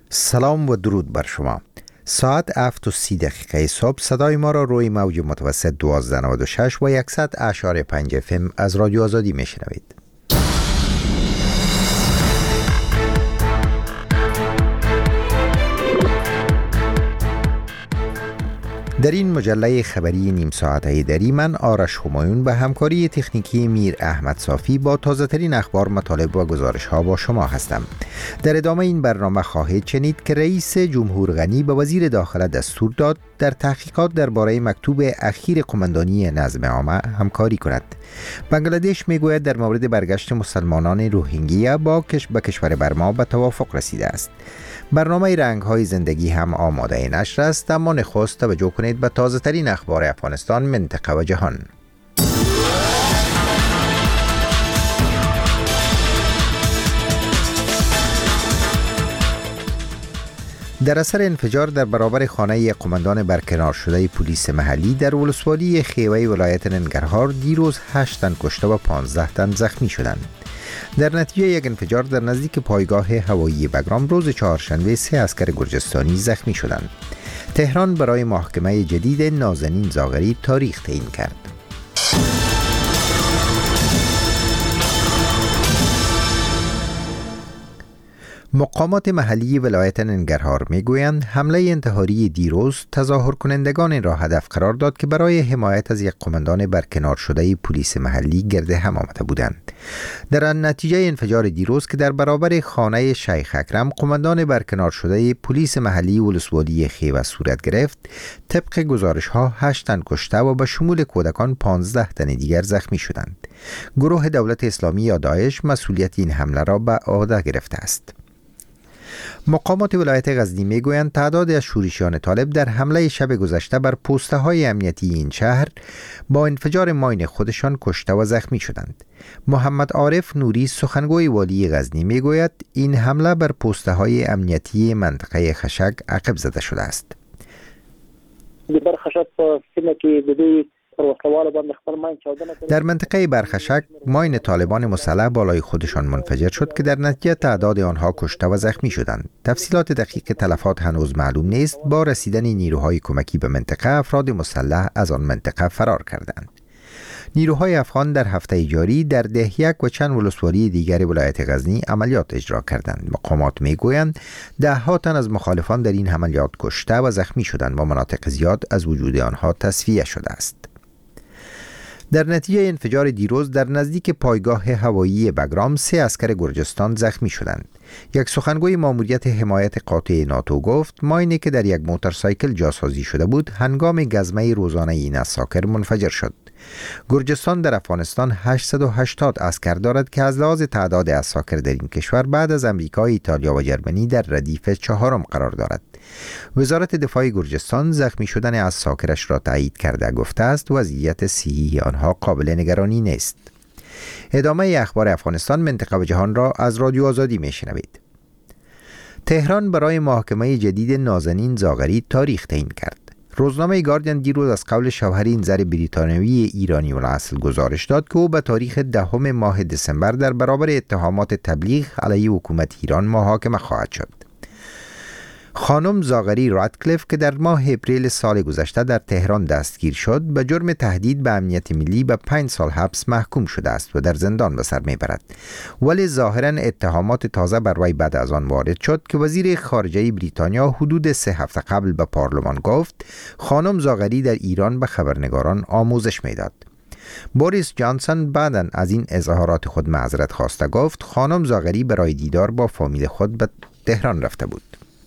سلام و درود بر شما. ساعت 7:30 صبح صدای ما را روی موج متوسط 1296 و 100.5 FM از رادیو آزادی میشنوید. در این مجله خبری نیم ساعته دری من آرش همایون به همکاری تکنیکی میر احمد صافی با تازه ترین اخبار، مطالب و گزارش ها با شما هستم. در ادامه این برنامه خواهید شنید که رئیس جمهور غنی به وزیر داخله دستور داد در تحقیقات درباره مکتوب اخیر قماندانی نظم عامه همکاری کند. بنگلادش میگوید در مورد برگشت مسلمانان روهینگیا به کشور برما به توافق رسیده است. برنامه رنگ‌های زندگی هم آماده نشر است، اما نخست توجه کنید به تازه ترین اخبار افغانستان، منطقه و جهان. در اثر انفجار در برابر خانه قماندان برکنار شده پلیس محلی در ولسوالی خیوه ولایت ننگرهار دیروز 8 تن کشته و 15 تن زخمی شدند. در نتیجه یک انفجار در نزدیک پایگاه هوایی بگرام روز چهارشنبه 3 عسکر گرجستانی زخمی شدند. تهران برای محاکمه جدید نازنین زاغری تاریخ تعیین کرد. مقامات محلی ولایت ننگرهار میگویند حمله انتحاری دیروز تظاهر کنندگان را هدف قرار داد که برای حمایت از یک قماندان برکنار شده پلیس محلی گرد هم آمده بودند. در نتیجه انفجار دیروز که در برابر خانه شیخ اکرم قماندان برکنار شده پلیس محلی ولسوالی خیوه صورت گرفت، طبق گزارش ها 8 تن کشته و به شمول کودکان 15 تن دیگر زخمی شدند. گروه دولت اسلامی یا داعش مسئولیت این حمله را به عهده گرفته است. مقامات ولایت غزنی میگویند تعداد از شورشیان طالب در حمله شب گذشته بر پوسته های امنیتی این شهر با انفجار ماین خودشان کشته و زخمی شدند. محمد عارف نوری سخنگوی والی غزنی میگوید این حمله بر پوسته های امنیتی منطقه خشک عقب زده شده است. در منطقه برخشک ماین طالبان مسلح بالای خودشان منفجر شد که در نتیجه تعداد آنها کشته و زخمی شدند. تفصیلات دقیق تلفات هنوز معلوم نیست. با رسیدن نیروهای کمکی به منطقه افراد مسلح از آن منطقه فرار کردند. نیروهای افغان در هفته جاری در دهیک و چند ولسوالی دیگر ولایت غزنی عملیات اجرا کردند. مقامات میگویند 10 تن از مخالفان در این عملیات کشته و زخمی شدند و مناطق زیاد از وجود آنها تصفیه شده است. در نتیجه انفجار دیروز در نزدیک پایگاه هوایی بگرام 3 عسکر گرجستان زخمی شدند. یک سخنگوی ماموریت حمایت قاطع ناتو گفت ماینی که در یک موتورسایکل جاسازی شده بود هنگام گزمه روزانه این عساکر منفجر شد. گرجستان در افغانستان 880 عسکر دارد که از لحاظ تعداد عساکر در این کشور بعد از امریکا، ایتالیا و جرمنی در ردیف 4 قرار دارد. وزارت دفاع گرجستان زخمی شدن عساکرش را تایید کرده گفته است وضعیت صحی آنها قابل نگرانی نیست. ادامه اخبار افغانستان، منطقه و جهان را از رادیو آزادی میشنوید. تهران برای محاکمه جدید نازنین زاغری تاریخ تعیین کرد. روزنامه گاردین دیروز از قول شوهر این زر بریتانیایی ایرانی الاصل گزارش داد که او به تاریخ 10 ماه دسامبر در برابر اتهامات تبلیغ علیه حکومت ایران محاکمه خواهد شد. خانم زاغری رادکلیف که در ماه اپریل سال گذشته در تهران دستگیر شد به جرم تهدید به امنیت ملی به 5 سال حبس محکوم شده است و در زندان به سر میبرد. ولی ظاهرا اتهامات تازه بر وی بعد از آن وارد شد که وزیر خارجه بریتانیا حدود 3 هفته قبل به پارلمان گفت خانم زاغری در ایران به خبرنگاران آموزش میداد. بوریس جانسون بعداً از این اظهارات خود معذرت خواسته گفت خانم زاغری برای دیدار با فامیل خود به تهران رفته بود.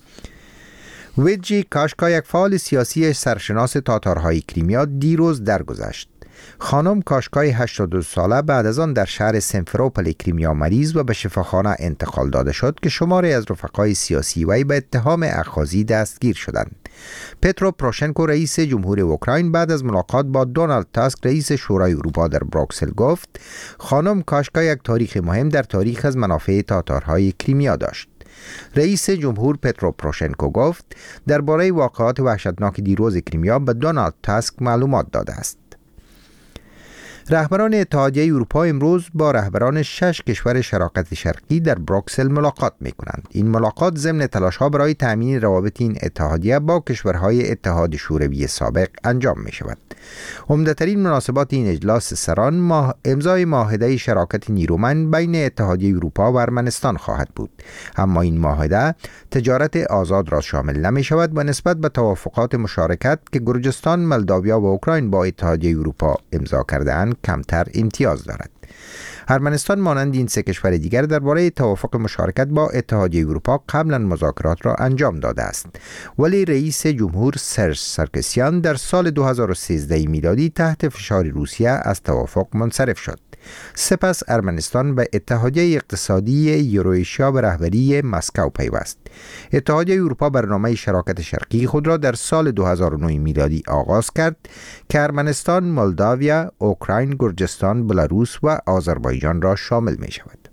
ویجی کاشکا، یک فعال سیاسی سرشناس تاتارهای کریمیا، دیروز درگذشت. خانم کاشکای 82 ساله بعد از آن در شهر سیمفروپل کریمیا مریض و به شفاخانه انتقال داده شد که شماری از رفقای سیاسی وی به اتهام اخاذی دستگیر شدند. پترو پروشنکو رئیس جمهور اوکراین بعد از ملاقات با دونالد تاسک رئیس شورای اروپا در بروکسل گفت خانم کاشکا یک تاریخ مهم در تاریخ از منافع تاتارهای کریمیا داشت. رئیس جمهور پترو پروشنکو گفت درباره واقعات وحشتناک دیروز کریمیا به دونالد تاسک معلومات داده است. رهبران اتحادیه اروپا امروز با رهبران 6 کشور شراکت شرقی در بروکسل ملاقات می‌کنند. این ملاقات ضمن تلاش‌ها برای تأمین روابط این اتحادیه با کشورهای اتحاد شوروی سابق انجام می‌شود. عمده‌ترین مناسبات این اجلاس سران امضای معاهده شراکت نیرومند بین اتحادیه اروپا و ارمنستان خواهد بود. اما این معاهده تجارت آزاد را شامل نمی‌شود و نسبت به توافقات مشارکت که گرجستان، مولداویا و اوکراین با اتحادیه اروپا امضا کرده‌اند کمتر امتیاز دارد. ارمنستان مانند این 3 کشور دیگر درباره توافق مشارکت با اتحادیه اروپا قبلا مذاکرات را انجام داده است، ولی رئیس جمهور سرژ سارکسیان در سال 2013 میلادی تحت فشار روسیه از توافق منصرف شد. سپس ارمنستان به اتحادیه اقتصادی یوروئیشیا به رهبری مسکو پیوست. اتحادیه اروپا برنامه شراکت شرقی خود را در سال 2009 میلادی آغاز کرد که ارمنستان، مولداویا، اوکراین، گرجستان، بلاروس و آذربایجان را شامل می شود.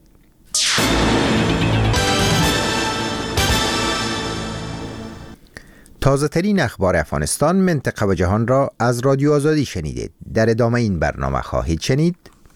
تازه ترین اخبار افغانستان، منطقه و جهان را از رادیو آزادی شنیدید. در ادامه این برنامه خواهید شنید: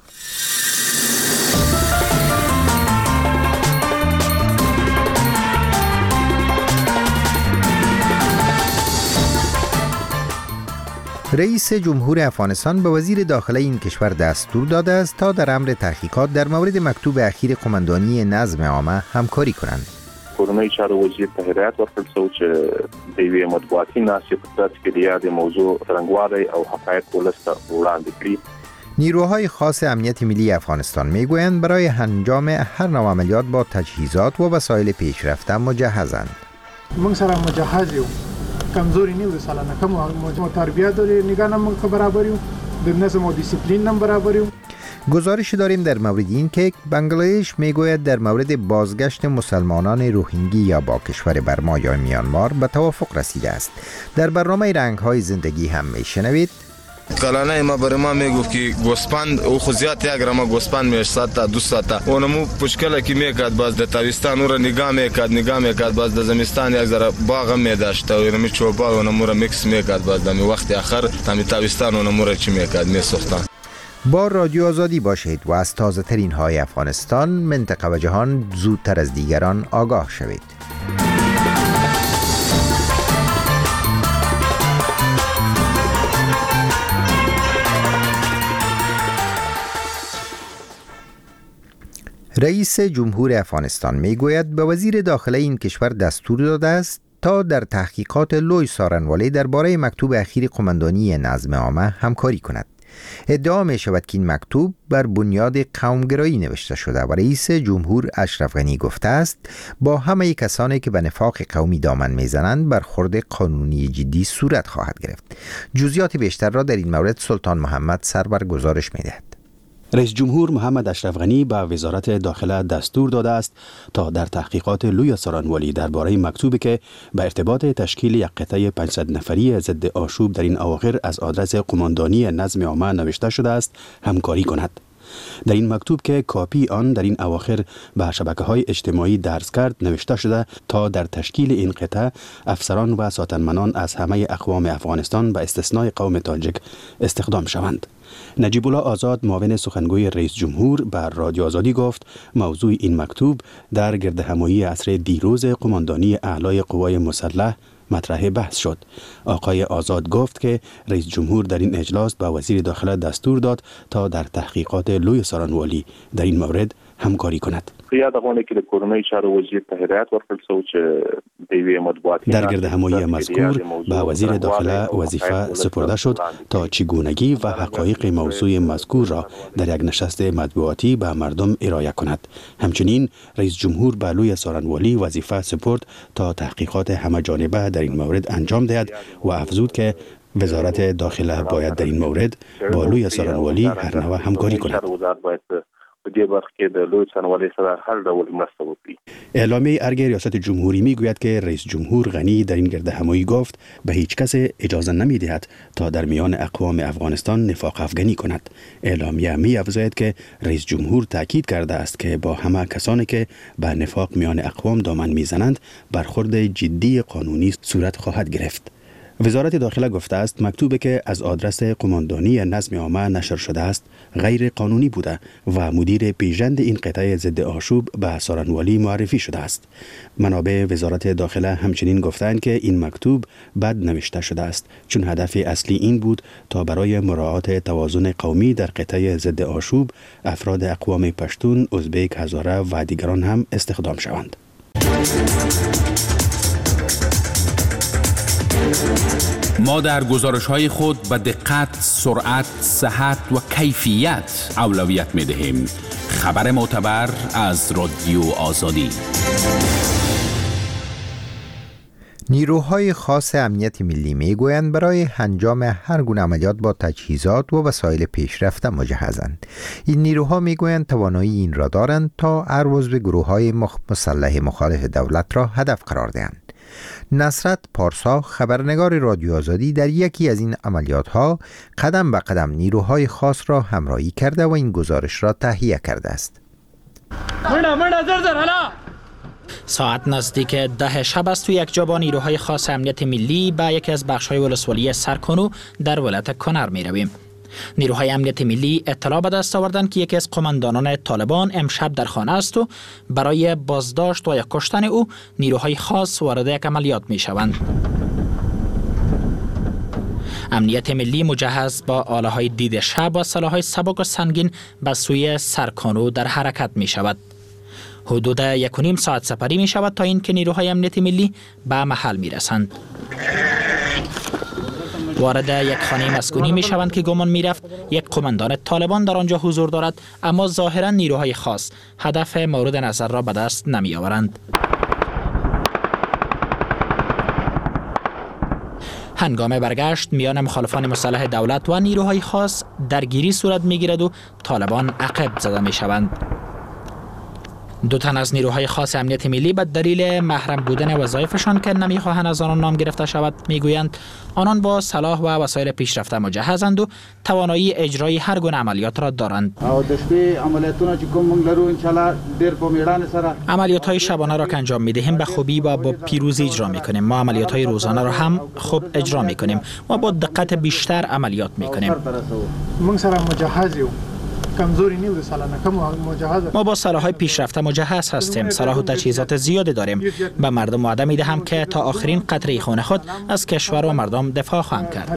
رئیس جمهور افغانستان به وزیر داخله این کشور دستور داده است تا در امر تحقیقات در مورد مکتوب اخیر قماندانی نظم عامه همکاری کنند. کورنۍ چارو وزیر ته هدایت ورکړل شو چې د یوې مطبوعاتي ناستې په ترڅ کې د یادې موضوع څرنګوالی او حقایق ولس ته وړاندې کړي. نیروهای خاص امنیت ملی افغانستان میگویند برای انجام هر نوع عملیات با تجهیزات و وسایل پیشرفته مجهزند. موږ سره مجهز یو، کمزوري نه یو، سالانه کوم تربیت لري، نگاه موږ برابر یو، د نظم و دیسیپلین هم برابر یو. گزارش داریم در مورد این که بنگلادش میگوید در مورد بازگشت مسلمانان روهینگی یا با کشور برما یا میانمار به توافق رسیده است. در برنامه رنگ‌های زندگی هم میشنوید: کلانه ما برای ما میگفت که گوسپند او خوزیات یک رما گوسپند میشد تا 200 تا اونمو پشکل کی میکرد باز د تاویستان اور نگاه میکرد باز د زمستان یک ذره باغ می داشت و اونم چوبا اونمو را میکس میکرد باز د وقت اخر تام تاویستان اونمو را چی میکرد میسوختن. با رادیو آزادی باشید و از تازه ترین های افغانستان، منطقه و جهان زودتر از دیگران آگاه شوید. رئیس جمهور افغانستان میگوید به وزیر داخله این کشور دستور داده است تا در تحقیقات لوی سارنوالی درباره مکتوب اخیر قماندانی نظم عامه همکاری کند. ادعا می شود که این مکتوب بر بنیاد قومگرایی نوشته شده و رئیس جمهور اشرف غنی گفته است با همه کسانی که به نفاق قومی دامن میزنند برخورد قانونی جدی صورت خواهد گرفت. جزئیات بیشتر را در این مورد سلطان محمد سرور گزارش می‌دهد. رئیس جمهور محمد اشرف غنی به وزارت داخله دستور داده است تا در تحقیقات لوی سارنوالی درباره مکتوبی که به ارتباط تشکیل یک قطعه 500 نفری ضد آشوب در این اواخر از آدرس قماندانی نظم عامه نوشته شده است همکاری کند. در این مکتوب که کاپی آن در این اواخر به شبکه‌های اجتماعی درز کرد نوشته شده تا در تشکیل این قطعه افسران و ساتنمنان از همه اقوام افغانستان به استثنای قوم تاجیک استخدام شوند. نجیب الله آزاد معاون سخنگوی رئیس جمهور بر رادیو آزادی گفت موضوع این مکتوب در گردهمایی عصر دیروز قماندانی اعلای قوای مسلح مطرح بحث شد. آقای آزاد گفت که رئیس جمهور در این اجلاس به وزیر داخله دستور داد تا در تحقیقات لوی سارنوالی در این مورد همکاری کند. در گردهمایی مذکور به وزیر داخله وظیفه سپرده شد تا چگونگی و حقایق موضوع مذکور را در یک نشست مطبوعاتی به مردم ارائه کند. همچنین رئیس جمهور به لوی سارنوالی وظیفه سپرد تا تحقیقات همه جانبه در این مورد انجام دهد و افزود که وزارت داخله باید در این مورد با لوی سارنوالی هر نوع همکاری کند. اعلامیه ارگ ریاست جمهوری میگوید که رئیس جمهور غنی در این گردهمایی گفت به هیچ کس اجازه نمیدهد تا در میان اقوام افغانستان نفاق افغانی کند. اعلامیه می‌افزاید که رئیس جمهور تاکید کرده است که با همه کسانی که به نفاق میان اقوام دامن میزنند برخورد جدی قانونی صورت خواهد گرفت. وزارت داخله گفته است مکتوبی که از آدرس قماندانی نظم عامه نشر شده است غیر قانونی بوده و مدیر پیژند این قطعه ضد آشوب به سارنوالی معرفی شده است. منابع وزارت داخله همچنین گفتند که این مکتوب بد نوشته شده است چون هدف اصلی این بود تا برای مراعات توازن قومی در قطعه ضد آشوب افراد اقوام پشتون، ازبک، هزاره و دیگران هم استخدام شوند. ما در گزارش‌های خود به دقت، سرعت، صحت و کیفیت اولویت می‌دهیم. خبر معتبر از رادیو آزادی. نیروهای خاص امنیت ملی میگویند برای انجام هر گونه عملیات با تجهیزات و وسایل پیشرفته مجهزند. این نیروها میگویند توانایی این را دارند تا هر عضو گروه‌های مسلح مخالف دولت را هدف قرار دهند. نصرت پارسا، خبرنگار رادیو آزادی، در یکی از این عملیات‌ها قدم به قدم نیروهای خاص را همراهی کرده و این گزارش را تهیه کرده است. ساعت نزدیک 10 شب است و یک جا با نیروهای خاص امنیت ملی به یکی از بخش‌های ولسوالی سرکانو در ولایت کنر می رویم. نیروهای امنیت ملی اطلاع به دست آوردند که یکی از قماندانان طالبان امشب در خانه است و برای بازداشت و یا کشتن او نیروهای خاص وارد یک عملیات می شوند. امنیت ملی مجهز با آله‌های دید شب و سلاح‌های سبک و سنگین به سوی سرکانو در حرکت می شود. حدود 1.5 ساعت سپری می شود تا اینکه نیروهای امنیت ملی به محل می رسند. وارد یک خانه مسکونی می شوند که گمان می رفت یک قماندان طالبان در آنجا حضور دارد، اما ظاهرا نیروهای خاص هدف مورد نظر را به دست نمی آورند. هنگام برگشت میان مخالفان مسلح دولت و نیروهای خاص درگیری صورت می گیرد و طالبان عقب زده می شوند. 2 تن از نیروهای خاص امنیت ملی به دلیل محرم بودن وظایفشان که نمیخواهند از آنان نام گرفته شود میگویند آنان با سلاح و وسایل پیشرفته مجهزند و توانایی اجرای هر گونه عملیات را دارند. عملیات‌های شبانه را که انجام می‌دهیم به خوبی و با پیروزی اجرا می‌کنیم. ما عملیات‌های روزانه را هم خوب اجرا می‌کنیم و با دقت بیشتر عملیات می‌کنیم. ما با سلاح‌های پیشرفته مجهز هستیم. سلاح و تجهیزات زیادی داریم. به مردم وعده می‌دهم که تا آخرین قطره خون خود از کشور و مردم دفاع خواهیم کرد.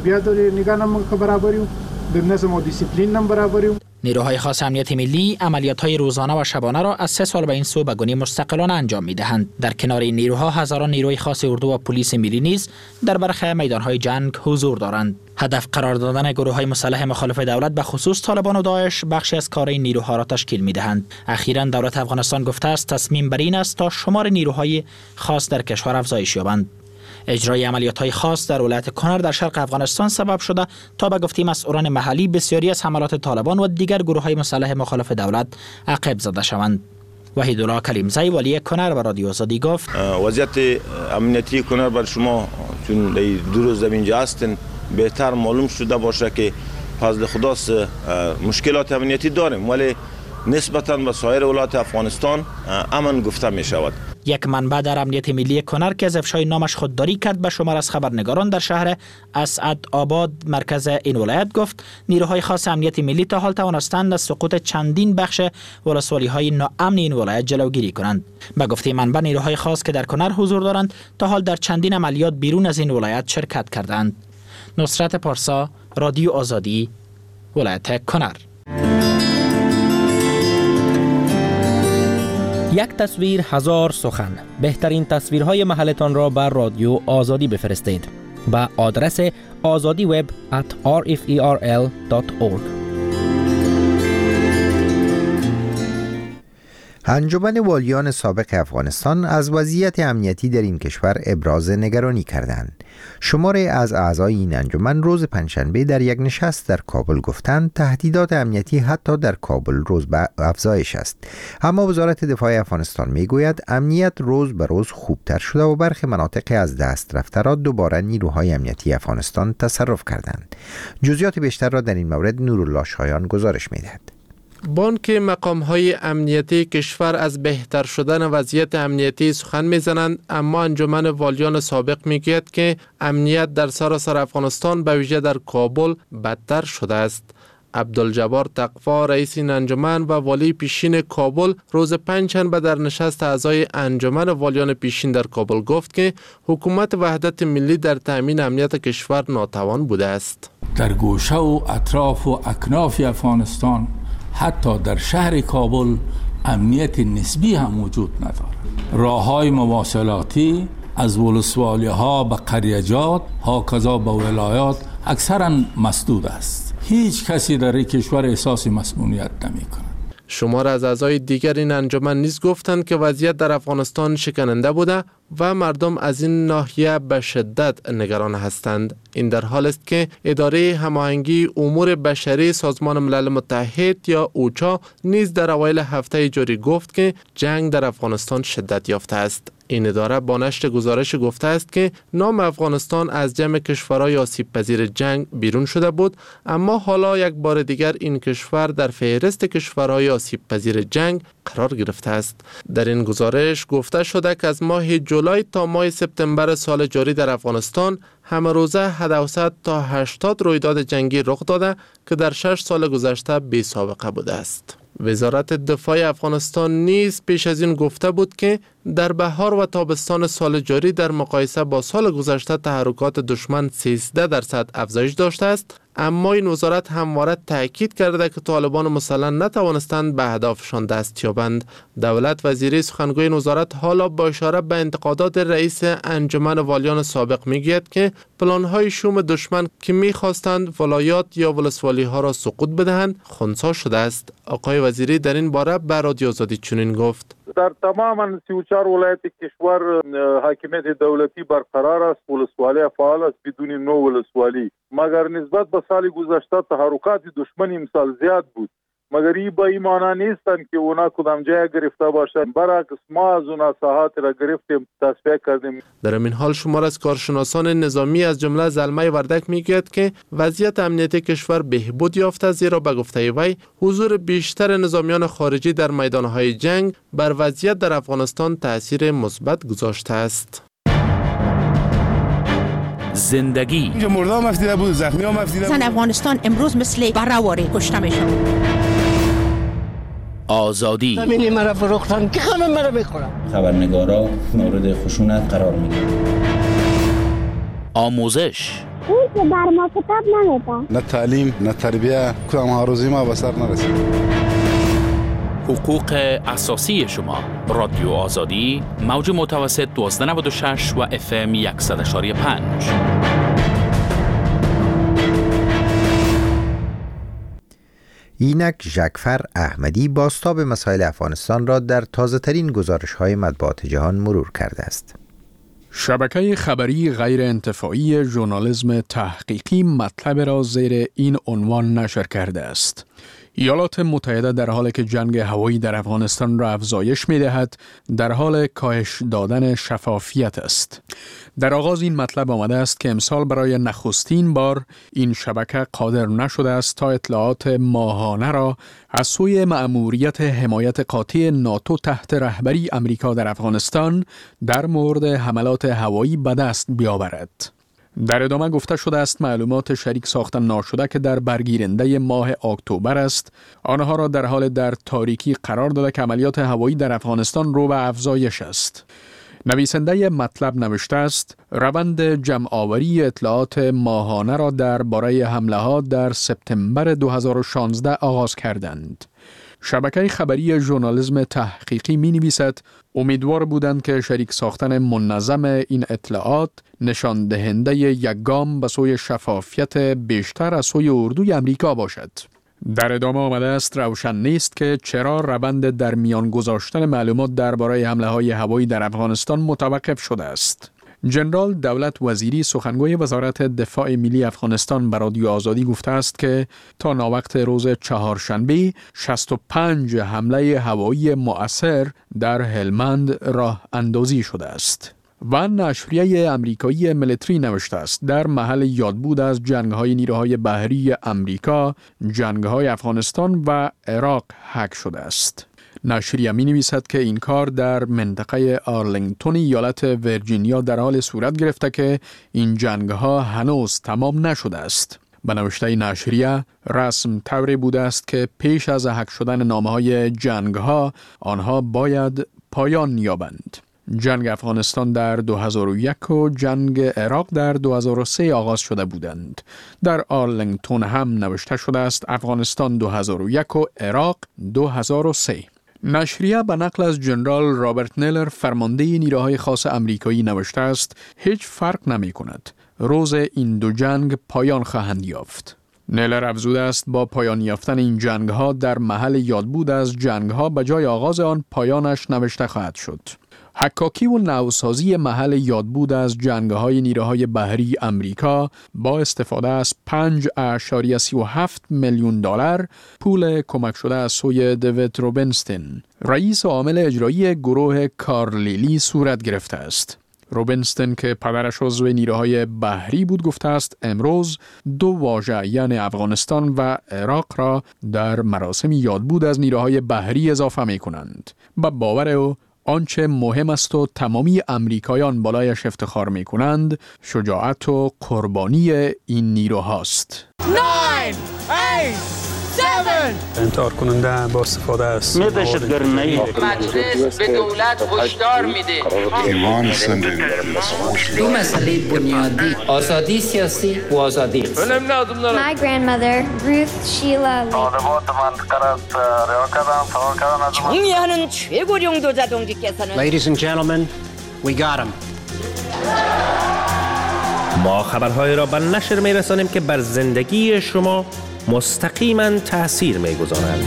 نیروهای خاص امنیت ملی عملیات‌های روزانه و شبانه را از 3 سال به این سو به گونه مستقلانه انجام می‌دهند. در کنار این نیروها هزاران نیروی خاص اردو و پلیس ملی نیز در برخی میدان‌های جنگ حضور دارند. هدف قرار دادن گروه‌های مسلح مخالف دولت به خصوص طالبان و داعش بخشی از کار این نیروها را تشکیل می‌دهند. اخیراً دولت افغانستان گفته است تصمیم بر این است تا شمار نیروهای خاص در کشور افزایش یابند. اجرای عملیات‌های خاص در ولایت کنر در شرق افغانستان سبب شده تا به گفته مسئولان محلی بسیاری از حملات طالبان و دیگر گروه‌های مسلح مخالف دولت عقب زده شوند. وحیدالله کلیمزی ولی کنر به رادیو آزادی گفت وضعیت امنیتی کنر بر شما چون دو روز اینجا هستین بهتر معلوم شده باشه که فضل خداست مشکلات امنیتی داریم ولی نسبتاً به سایر ولایات افغانستان امن گفته می شود. یک منبع در امنیت ملی کنر که از افشای نامش خودداری کرد به شمار از خبرنگاران در شهر اسعد آباد مرکز این ولایت گفت نیروهای خاص امنیت ملی تا حال توانستند از سقوط چندین بخش ولسوالی‌های ناامن این ولایت جلوگیری کنند. به گفته منبع نیروهای خاص که در کنر حضور دارند تا حال در چندین عملیات بیرون از این ولایت شرکت کردند. نصرت پارسا، رادیو آزادی، ولایت کنر. یک تصویر هزار سخن. بهترین تصویرهای محلتان را بر رادیو آزادی بفرستید با آدرس azadiweb@rferl.org. انجمن والیان سابق افغانستان از وضعیت امنیتی در این کشور ابراز نگرانی کردند. شماری از اعضای این انجمن روز پنجشنبه در یک نشست در کابل گفتند تهدیدات امنیتی حتی در کابل روز به افزایش است. اما وزارت دفاع افغانستان میگوید امنیت روز به روز خوبتر شده و برخی مناطق از دست رفته را دوباره نیروهای امنیتی افغانستان تصرف کردند. جزئیات بیشتر را در این مورد نورالله شایان گزارش میدهد. بانک مقام‌های امنیتی کشور از بهتر شدن وضعیت امنیتی سخن می‌زنند، اما انجمن والیان سابق میگوید که امنیت در سراسر افغانستان به ویژه در کابل بدتر شده است. عبدالجبار تقوا رئیس این انجمن و والی پیشین کابل روز پنجشنبه در نشست اعضای انجمن والیان پیشین در کابل گفت که حکومت وحدت ملی در تامین امنیت کشور ناتوان بوده است. در گوشه و اطراف و اکناف افغانستان، حتی در شهر کابل، امنیت نسبی هم وجود ندارد. راه‌های مواصلاتی از ولسوالی‌ها به قریجات ها کذا به ولایات اکثرا مسدود است. هیچ کسی در این کشور احساس مسئولیت نمی‌کند. شمار از اعضای دیگر این انجمن نیز گفتند که وضعیت در افغانستان شکننده بوده و مردم از این ناحیه به شدت نگران هستند. این در حال است که اداره هماهنگی امور بشری سازمان ملل متحد یا اوچا نیز در اوایل هفته جاری گفت که جنگ در افغانستان شدت یافته است. این اداره با نشر گزارش گفته است که نام افغانستان از جمع کشورهای آسیب پذیر جنگ بیرون شده بود، اما حالا یک بار دیگر این کشور در فهرست کشورهای آسیب پذیر جنگ قرار گرفته است. در این گزارش گفته شده که از ماه جولای تا ماه سپتامبر سال جاری در افغانستان همه روزه 700 تا 80 رویداد جنگی رخ داده که در 6 سال گذشته بی سابقه بوده است. وزارت دفاع افغانستان نیز پیش از این گفته بود که در بهار و تابستان سال جاری در مقایسه با سال گذشته تحرکات دشمن 13% افزایش داشته است، اما این وزارت همواره تاکید کرده که طالبان مسلح نتوانستند به اهدافشان دست یابند. دولت وزیری سخنگوی این وزارت حالا با اشاره به انتقادات رئیس انجمن والیان سابق میگوید که پلان‌های شوم دشمن که می‌خواستند ولایات یا ولسوالی‌ها را سقوط بدهند خنثی شده است. آقای وزیری در این باره به رادیو آزادی چنین گفت: در تماما 34 ولایت کشور حاکمیت دولتی برقرار است، ولسوالی فعال است بدون نو ولسوالی، مگر نسبت به سال گذشته تحرکات دشمن امسال زیاد بود، مگر این به این معنی نیستند که اونا کدام جای گرفته باشند، برعکس ما از اونا ساحات را گرفتیم، تصفیه کردیم. در این حال شمار از کارشناسان نظامی از جمله زلمه وردک میگوید که وضعیت امنیتی کشور بهبود یافته، زیرا به گفته وی حضور بیشتر نظامیان خارجی در میدانهای جنگ بر وضعیت در افغانستان تاثیر مثبت گذاشته است. زندگی اینجا مردم مفتیده بود، زخمی هم مفتیده بود. زن افغانستان امروز مثل برهواری کشته میشن. آزادی زمینی مرا فروختن که همه مرا بخورن. خبرنگارا مورد خشونت قرار میگیرن. آموزش این که بر ما کتاب نمیده. نه تعلیم نه تربیه، کدام هاروزی ما به سر نرسید. حقوق اساسی شما. رادیو آزادی، موج متوسط 1296 و FM 100.5. اینک ژکفر احمدی بازتاب مسائل افغانستان را در تازه‌ترین گزارش‌های مطبوعات جهان مرور کرده است. شبکه خبری غیر انتفاعی ژورنالیسم تحقیقی مطلب را زیر این عنوان نشر کرده است: ایالات متحده در حالی که جنگ هوایی در افغانستان را افزایش می‌دهد، در حال کاهش دادن شفافیت است. در آغاز این مطلب آمده است که امسال برای نخستین بار این شبکه قادر نشده است تا اطلاعات ماهانه را از سوی مأموریت حمایت قاطع ناتو تحت رهبری امریکا در افغانستان در مورد حملات هوایی به دست بیاورد. در ادامه گفته شده است معلومات شریک ساختن ناشده که در برگیرنده ماه اکتبر است، آنها را در حال در تاریکی قرار داده که عملیات هوایی در افغانستان رو به افزایش است. نویسنده مطلب نوشته است: روند جمع‌آوری اطلاعات ماهانه را درباره حمله‌ها در سپتامبر 2016 آغاز کردند. شبکه خبری ژورنالیسم تحقیقی می‌نویسد امیدوار بودند که شریک ساختن منظم این اطلاعات نشان دهنده یک گام به سوی شفافیت بیشتر از سوی اردوی امریکا باشد. در ادامه آمده است روشن نیست که چرا روند در میان گذاشتن معلومات درباره حمله‌های هوایی در افغانستان متوقف شده است. جنرال دولت وزیری سخنگوی وزارت دفاع ملی افغانستان به رادیو آزادی گفته است که تا ناوقت روز چهارشنبه 65 حمله هوایی مؤثر در هلمند راه اندازی شده است. و نشریه امریکایی ملیتری نوشته است در محل یادبود از جنگ‌های نیروهای بحری امریکا، جنگ‌های افغانستان و عراق هک شده است. نشریه می نویسد که این کار در منطقه آرلینگتون ایالت ویرجینیا در حال صورت گرفته که این جنگ‌ها هنوز تمام نشده است. به نوشته نشریه رسم طوری بوده است که پیش از هک شدن نامه‌های جنگ‌ها آنها باید پایان یابند. جنگ افغانستان در 2001 و جنگ عراق در 2003 آغاز شده بودند. در آرلینگتون هم نوشته شده است افغانستان 2001 و عراق 2003. نشریه به نقل از جنرال رابرت نیلر فرمانده نیروهای خاص امریکایی نوشته است هیچ فرق نمی کند. روز این دو جنگ پایان خواهند یافت. نیلر افزوده است با پایان یافتن این جنگ ها در محل یادبود از جنگ ها به جای آغاز آن پایانش نوشته خواهد شد. حکاکی و نوسازی محل یادبود از جنگ‌های نیروهای بحری امریکا با استفاده از 5.37 میلیون دلار پول کمک شده از سوی دیوید روبینستین، رئیس عامل اجرایی گروه کارلیلی صورت گرفته است. روبینستین که پدرش عضو نیروهای بحری بود گفته است امروز دو واژه یعنی افغانستان و عراق را در مراسم یادبود از نیروهای بحری اضافه می کنند. با باور او آنچه مهم است و تمامی امریکایان بالایش افتخار می کنند شجاعت و قربانی این نیروهاست. 9 8 7 انتحار کننده با استفاده از دهشتگرانه مجلس به دولت هشدار میده ایمان زنده دو مسئله بنیادی آزادی سیاسی و آزادی My grandmother Ruth Sheila 정리하는 최고령도 자동직께서는 Ladies and gentlemen, we got him. ما خبرهای را به نشر می‌رسانیم که بر زندگی شما مستقیما تأثیر می‌گذارند.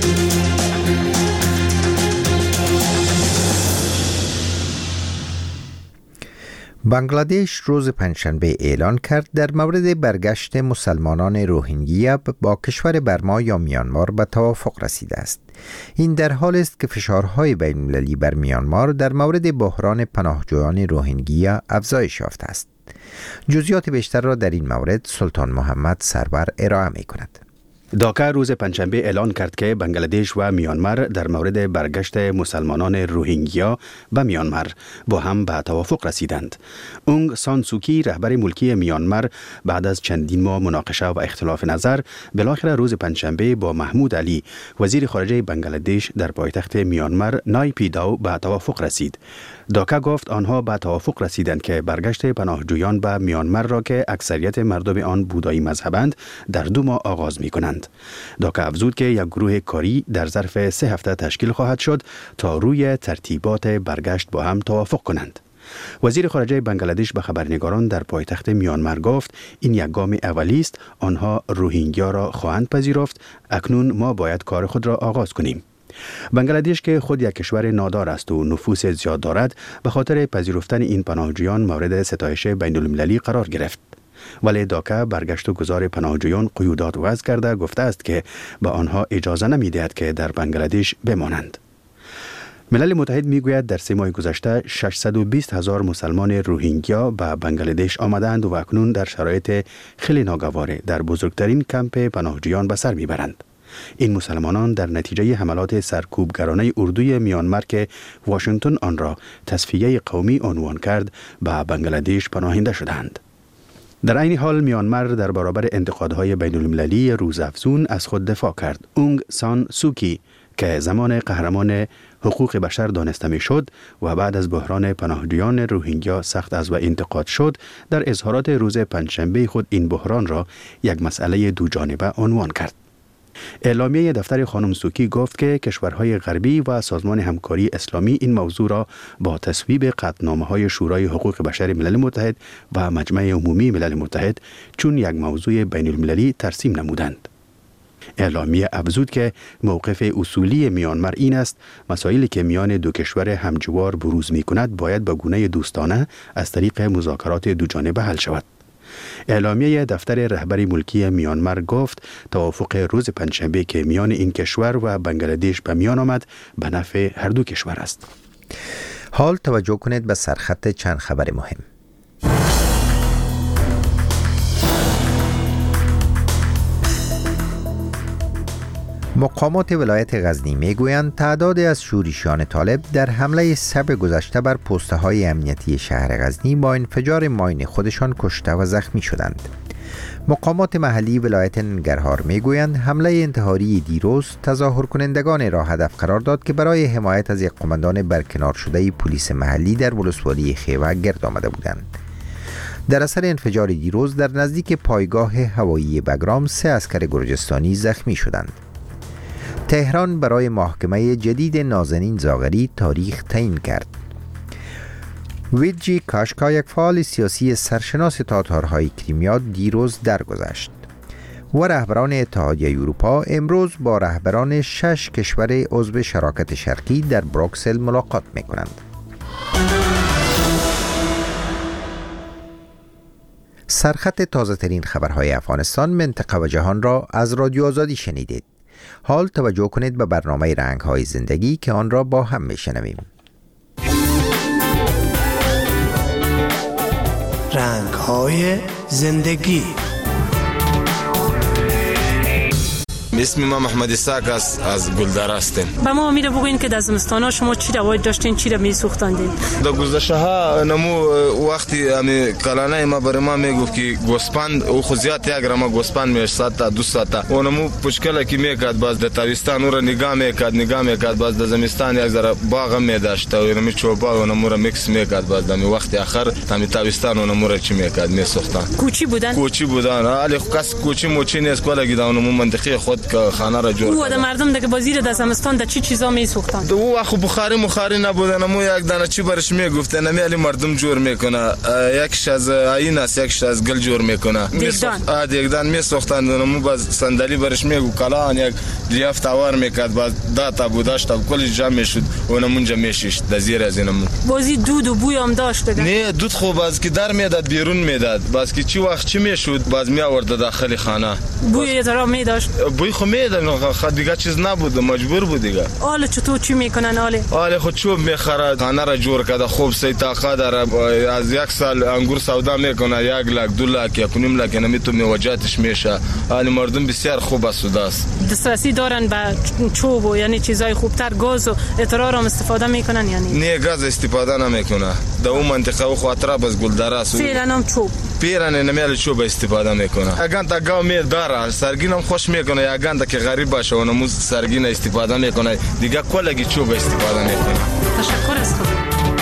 بنگلادش روز پنجشنبه اعلان کرد در مورد برگشت مسلمانان روهینگیا با کشور برما یا میانمار به توافق رسیده است. این در حال است که فشارهای بین‌المللی بر میانمار در مورد بحران پناهجویان روهینگیا افزایش یافته است. جزئیات بیشتر را در این مورد سلطان محمد سرور ارائه می کند. داکا روز پنجشنبه اعلان کرد که بنگلادش و میانمار در مورد برگشت مسلمانان روهینگیا به میانمار با هم به توافق رسیدند. اونگ سان سوکی رهبر ملکی میانمار بعد از چندین ماه مناقشه و اختلاف نظر بالاخره روز پنجشنبه با محمود علی وزیر خارجه بنگلادش در پایتخت میانمار نایپیداو به توافق رسید. داکا گفت آنها به توافق رسیدند که برگشت پناهجویان به میانمار را که اکثریت مردم آن بودایی مذهبند در 2 ماه آغاز می کنند. داکا افزود که یک گروه کاری در ظرف 3 هفته تشکیل خواهد شد تا روی ترتیبات برگشت با هم توافق کنند. وزیر خارجه بنگلادش به خبرنگاران در پایتخت میانمار گفت این یک گام اولی است، آنها روهینگیا را خواهند پذیرفت، اکنون ما باید کار خود را آغاز کنیم. بنگلادش که خود یک کشور نادار است و نفوس زیاد دارد به خاطر پذیرفتن این پناهجویان مورد ستایش بین‌المللی قرار گرفت. ولی داکا برگشت و گذار پناهجویان قیودات وضع کرده گفته است که به آنها اجازه نمی‌دهد که در بنگلادش بمانند. ملل متحد میگوید در 3 ماه گذشته 620,000 مسلمان روهینگیا به بنگلادش آمدند و اکنون در شرایط خیلی ناگوار در بزرگترین کمپ پناهجویان به سر میبرند. این مسلمانان در نتیجه حملات سرکوبگرانه اردوی میانمار که واشنگتن آن را تصفیه قومی عنوان کرد به بنگلادش پناهنده شدند. در این حال میانمار در برابر انتقادهای بین‌المللی روزافزون از خود دفاع کرد. اونگ سان سوکی که زمان قهرمان حقوق بشر دانسته می شد و بعد از بحران پناهجویان روهینگیا سخت از و انتقاد شد، در اظهارات روز پنجشنبه خود این بحران را یک مسئله دو جانبه عنوان کرد. اعلامیه دفتر خانم سوکی گفت که کشورهای غربی و سازمان همکاری اسلامی این موضوع را با تصویب قطعنامه‌های شورای حقوق بشر ملل متحد و مجمع عمومی ملل متحد چون یک موضوع بین‌المللی ترسیم نمودند. اعلامیه افزود که موقف اصولی میانمار این است مسائلی که میان دو کشور همجوار بروز می کند باید به گونه دوستانه از طریق مذاکرات دوجانبه حل شود. اعلامیه دفتر رهبری ملکی میانمار گفت توافق روز پنجشنبه که میان این کشور و بنگلادش به میان آمد به نفع هر دو کشور است. حال توجه کنید به سرخط چند خبر مهم. مقامات ولایت غزنی میگویند تعدادی از شورشیان طالب در حمله شب گذشته بر پست‌های امنیتی شهر غزنی با انفجار ماین خودشان کشته و زخمی شدند. مقامات محلی ولایت ننگرهار میگویند حمله انتحاری دیروز تظاهر کنندگان را هدف قرار داد که برای حمایت از یک قماندان برکنار شده پلیس محلی در ولسوالی خیوه گرد آمده بودند. در اثر انفجار دیروز در نزدیک پایگاه هوایی بگرام 3 عسکر گرجستانی زخمی شدند. تهران برای محاکمه جدید نازنین زاغری تاریخ تعیین کرد. ویدجی کاشکا، یک فعال سیاسی سرشناس تاتارهای کریمیا، دیروز درگذشت و رهبران اتحادیه اروپا امروز با رهبران 6 کشور عضو شراکت شرقی در بروکسل ملاقات می‌کنند. سرخط تازه ترین خبرهای افغانستان، منطقه و جهان را از رادیو آزادی شنیدید. حال توجه کنید به برنامه رنگ‌های زندگی که آن را با هم میشنویم. رنگ‌های زندگی. اسم من محمد اسحاق است، از گلدره هستم. به ما امید بگوین که در زمستانا شما چی روایت داشتین، چی را میسوختاندین؟ در گذشته ها نمو وقتی امی کلانه ما برای ما میگفت که گوسپند او خو زیات یک رما گوسپند میشد تا 2 ساعت و نمو پشکل کی میکرد، باز در تابستان او را نگاه میکرد، باز در زمستان یک ذره باغ میداشت و نمی چوبا و نمو را میکس میکرد، باز در وقت آخر تا تابستان و نمو را چی میکرد میسوختن. کوچی بودن علی کس کوچی موچی نیست کلا گیدان نمو منطقه خود که خانه را جور کرد. او مردم دیگه بازی در زمستان در چی چیزا میسوختن؟ او اخو بخاری نبودن، مو یک دانه چی برش میگفتن نمی علی مردم جور میکنه، یکش از این است یکش از گل جور میکنه، دیگدان میسوختن، مو باز صندلی برش میگو کلان یک لیاف توار میکرد، باز داتا بوداشت کلی جمع شد و نمونجا میشیش در زیر از اینم بازی دود و بوی هم داشت دیگه. نه دود خو باز که در میداد بیرون میداد، باز که چی وقت چی میشد باز می آورد داخل خانه، بوی یه ذره میداشت، بوی خو میداد، خود دیگه چیز نبود، مجبور بود دیگه. حالا چطور چی میکنن؟ حالا خود چوب میخرد، خانه را جور کرده، خوب سی طاقه داره، از 1 سال انگور سودا میکنه، 1 لک 2 لک 1.5 لک نمیتون میوجاتش میشه. حالا مردم بسیار خوب است است. دسترسی دارن به چوب و یعنی چیزای خوبتر، گاز و اترار هم استفاده میکنن یعنی؟ نه گاز استفاده نمیکنه. در اون منطقه و خاطر باز گلدره است. فعلا هم چوب. پیران نمیال چوب استفاده میکنه. اگه تا گاو می داره، سرگین هم خوش میکنه، اگه تا که غریب باشه و نموز سرگین استفاده میکنه، دیگه کلگی چوب استفاده میکنه. تشکر از خود.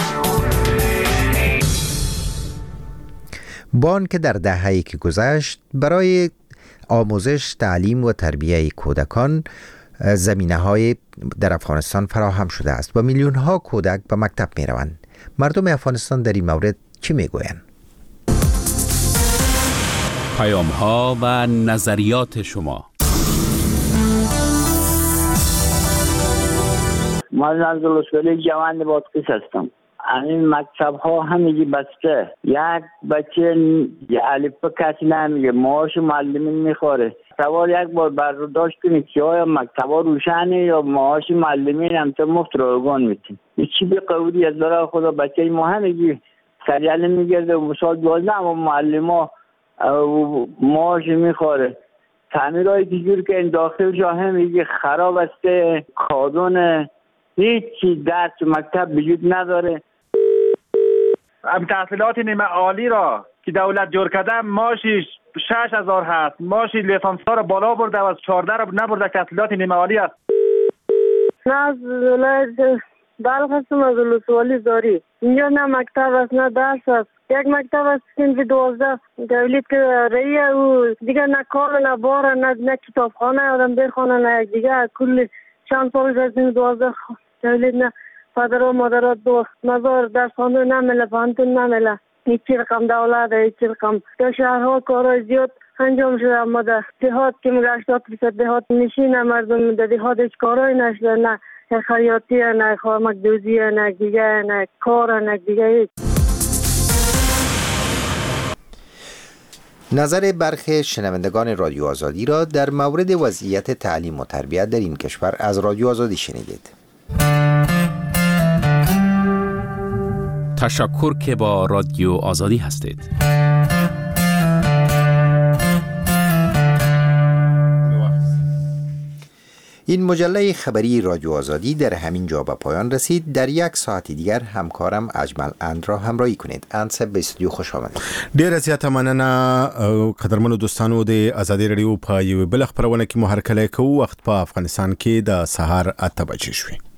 بان که در دهه‌ای که گذشت برای آموزش، تعلیم و تربیت کودکان زمینه‌های در افغانستان فراهم شده است و میلیون‌ها کودک به مکتب می‌روند. مردم افغانستان در این مورد چی میگویند؟ پیام‌ها و نظریات شما. من از ولسوالی جوان بادغیس هستم. این مکتب ها همگی بسته، یک بچه الف کسی نمیگه، معاش معلمین میخوره. سوال یک بار برداشت کنید که آیا مکتب ها روشنه یا معاش معلمین هم تا مفت روگان میتین. چی به قولی از برای خدا بچه ما همگی سریعه میگرده و سال 12 اما معلم ها معاش میخوره. تعمیرهای دیگر که این داخل جا همگی خراب است، کادون هیچ چیز در مکتب وجود نداره. تحصیلات نیمه عالی را که دولت جور کرده ماشی 6000 هست، ماشی لیسانس ها را بالا برده و از 14 را نبرده، تحصیلات نیمه عالی است. از ولایت بلخ هستم، از ولسوالی زاری. اینجا نه مکتب است نه درس است. یک مکتب است که 12 دولت که رئیه و دیگه نه کار نه بار نه کتابخانه آدم بخونه نه دیگه کل چند سال از 12 دولت نه پدر و مادرات دوست مزار در خانه نمیله، پانتون نمیله، هیچی رقم دولت هیچی رقم. در شهرها کارهای زیاد انجام شده، اما در دهات که میگه 80% دهات نشینه، مردم در دهات هیچ کارهای نشده، نه خیاطی نه خامک دوزی نه دیگه نه کار نه دیگه هیچ. نظر برخی شنوندگان رادیو آزادی را در مورد وضعیت تعلیم و تربیت در این کشور از رادیو آزادی شنیدید. تشکر که با رادیو آزادی هستید. این مجله خبری رادیو آزادی در همین جا به پایان رسید. در یک ساعت دیگر همکارم اجمل اند را همراهی کنید. اند صاحب به استودیو خوش آمدید. ډیره زیاته مننه قدرمنو دوستانو. د آزادي رادیو په یو بل خبرونه کې مو هرکلی کوو. وخت په افغانستان کې د سهار 8 بجې شوې.